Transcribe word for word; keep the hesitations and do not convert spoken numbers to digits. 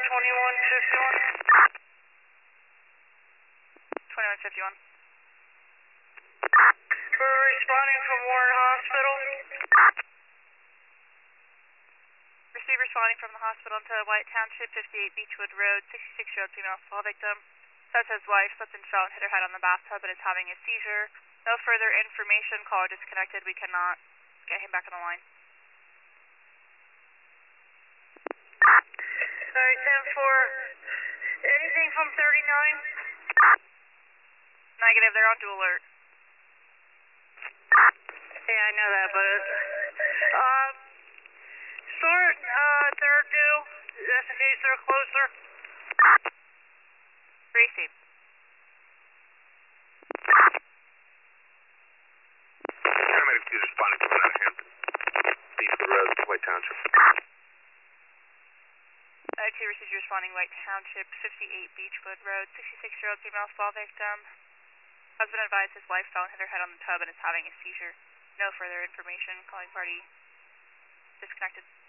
twenty-one fifty-one. twenty-one fifty-one. We're responding from Warren Hospital. Receive responding from the hospital to White Township, fifty-eight Beechwood Road, sixty-six-year-old female fall victim. Says his wife slipped and fell and hit her head on the bathtub and is having a seizure. No further information. Caller disconnected. We cannot get him back on the line. Alright, ten four. Anything from thirty-nine? Negative. They're on dual alert. Yeah, I know that, but uh, start uh, third due, just in case they're closer. Receive. Paramedic is responding from Southampton, Beechwood Road, White Township. I two receives responding White Township, fifty-eight Beechwood Road, sixty-six-year-old female fall victim. Husband advised his wife fell and hit her head on the tub and is having a seizure. No further information. Calling party disconnected.